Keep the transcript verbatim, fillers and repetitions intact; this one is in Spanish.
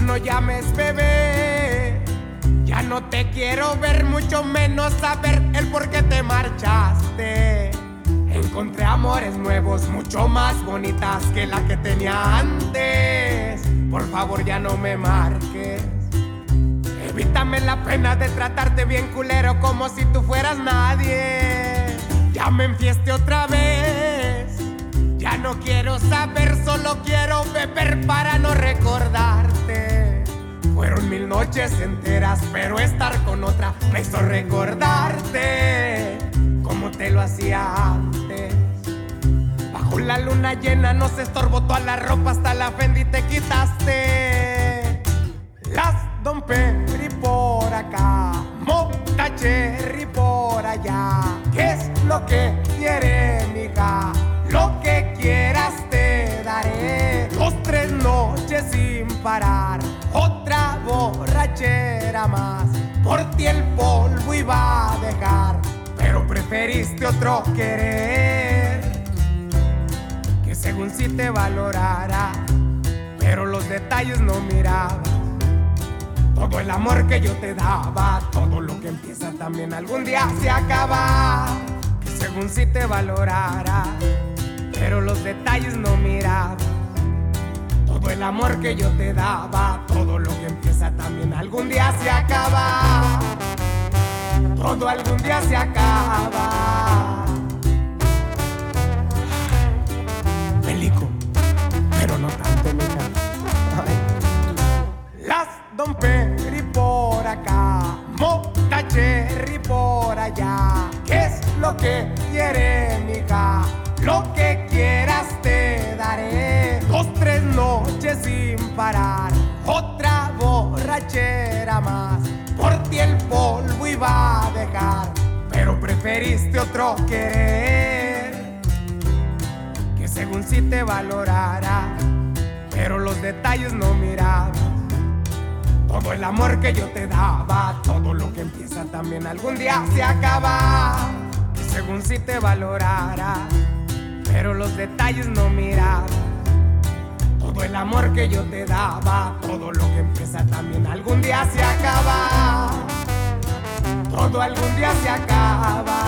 no llames bebé. Ya no te quiero ver, mucho menos saber el por qué te marchaste. Encontré amores nuevos, mucho más bonitas que la que tenía antes. Por favor ya no me marques. Evítame la pena de tratarte bien culero, como si tú fueras nadie. Ya me enfieste otra vez. Ya no quiero saber, solo quiero beber para no recordarte. Fueron mil noches enteras, pero estar con otra me hizo recordarte como te lo hacía antes. Bajo la luna llena no se estorbó toda la ropa, hasta la Fendi te quitaste. Las Don Perry por acá, Mota Cherry por allá. ¿Qué es lo que quiere, mija? Lo que quieras te daré. Dos, tres noches sin parar, otra borrachera más. Por ti el polvo iba a dejar, pero preferiste otro querer, que según si te valorara, pero los detalles no miraba. Todo el amor que yo te daba, todo lo que empieza también algún día se acaba. Que según si te valorara, pero los detalles no miraba. Todo el amor que yo te daba, todo lo que empieza también algún día se acaba. Todo algún día se acaba. Pelico, pero no tanto, mija. Las Don Perry por acá, Mota Cherry por allá. ¿Qué es lo que quiere, mija? Lo que quieras te daré. Dos, tres noches sin parar, otra borrachera más. Por ti el polvo iba a dejar, pero preferiste otro querer, que según si te valorara, pero los detalles no miraba. Todo el amor que yo te daba, todo lo que empieza también algún día se acaba. Que según si te valorara, pero los detalles no miraba. Todo el amor que yo te daba, todo lo que empieza también algún día se acaba. Todo algún día se acaba.